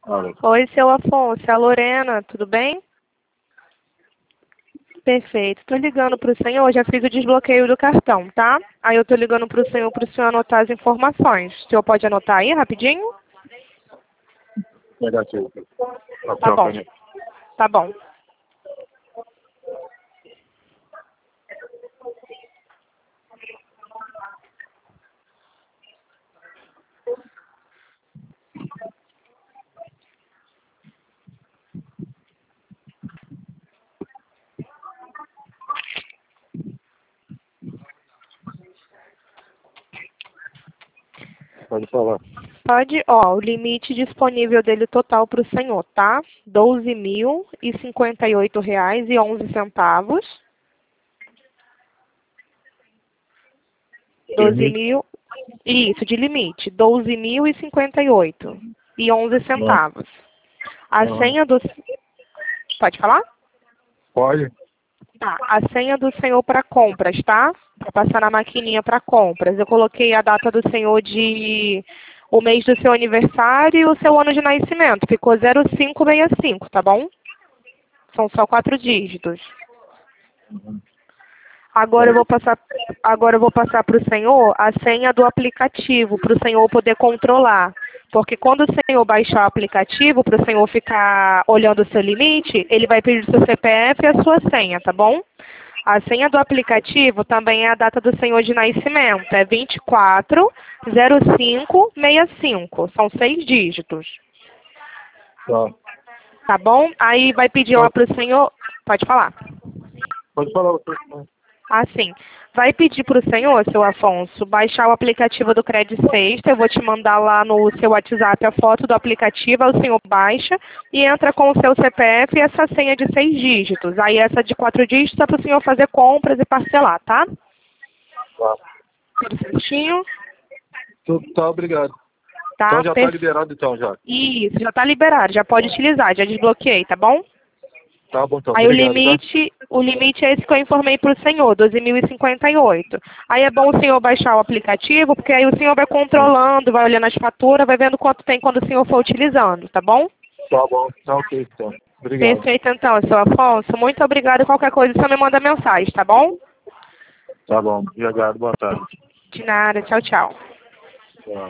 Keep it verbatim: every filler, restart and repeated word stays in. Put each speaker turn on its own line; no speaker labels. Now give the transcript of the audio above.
Alô.
Oi, seu Afonso, é a Lorena, tudo bem? Perfeito. Tô ligando pro senhor, já fiz o desbloqueio do cartão, tá? Aí eu tô ligando pro senhor, pro senhor anotar as informações. O senhor pode anotar aí, rapidinho?
Negativo.
Tá bom. Tá bom.
Pode falar.
Pode, ó, o limite disponível dele total para o senhor, tá? doze mil e cinquenta e oito reais e onze centavos. doze mil, isso, de limite, doze mil e cinquenta e oito e onze centavos. A
Uhum.
senha do... Pode falar?
Pode?
Tá, a senha do senhor para compras, tá? Para passar na maquininha para compras. Eu coloquei a data do senhor de... o mês do seu aniversário e o seu ano de nascimento. Ficou zero cinco seis cinco, tá bom? São só quatro dígitos. Agora eu vou passar, agora eu vou passar para o senhor a senha do aplicativo, para o senhor poder controlar. Porque quando o senhor baixar o aplicativo, para o senhor ficar olhando o seu limite, ele vai pedir o seu C P F e a sua senha, tá bom? A senha do aplicativo também é a data do senhor de nascimento, é vinte e quatro zero cinco seis cinco, são seis dígitos.
Tá.
Tá bom? Aí vai pedir lá para o senhor, pode falar.
Pode falar você.
Assim, vai pedir para o senhor, seu Afonso, baixar o aplicativo do Credit Sexta. Eu vou te mandar lá no seu WhatsApp a foto do aplicativo, aí o senhor baixa e entra com o seu C P F e essa senha de seis dígitos. Aí essa de quatro dígitos é para o senhor fazer compras e parcelar, tá?
Tá.
Tudo certinho?
Tudo tá, obrigado.
Tá?
Então já tá
Per-
liberado então já.
Isso, já tá liberado, já pode utilizar, já desbloqueei, tá bom?
Tá bom então,
Aí o
obrigado, tá?
limite, o limite é esse que eu informei para o senhor, doze mil e cinquenta e oito. Aí é bom o senhor baixar o aplicativo, porque aí o senhor vai controlando, vai olhando as faturas, vai vendo quanto tem quando o senhor for utilizando, tá bom?
Tá bom, tá ok então. Obrigado.
Perfeito então, seu Afonso. Muito obrigado. Qualquer coisa, você me manda mensagem, tá bom?
Tá bom, obrigado, boa tarde.
De nada. Tchau, tchau.